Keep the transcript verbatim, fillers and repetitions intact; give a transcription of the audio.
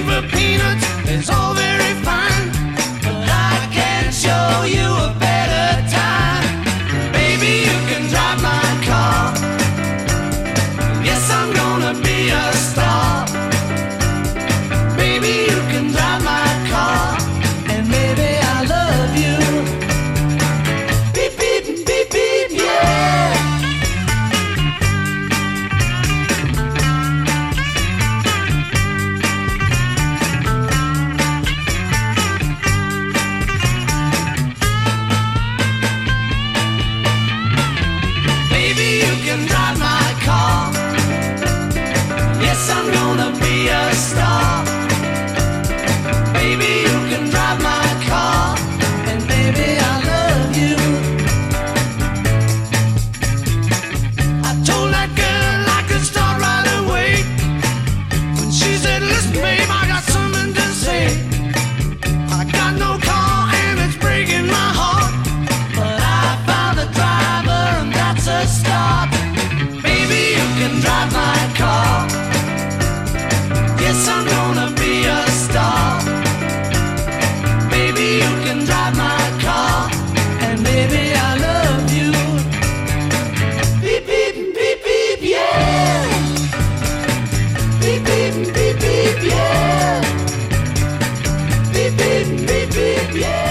for peanuts is all very fine, but I can show you a better time. Baby, you can drive my car. Yes, I'm gonna be a star. Baby, you can drive my car, and baby, I love you. Beep, beep, beep, beep, yeah. Baby, you can drive my car. Yes, I'm gonna be a star. Baby, you can drive my car, and baby, I love you. I told that girl I could start right away. When she said, listen, babe, I got something to say. I got no car and it's breaking my heart, but I found a driver and that's a start. Baby, you can drive my car. Yes, I'm gonna be a star. Baby, you can drive my car, and baby, I love you. Beep, beep, beep, beep, yeah. Beep, beep, beep, beep, yeah. Beep, beep, beep, beep, yeah.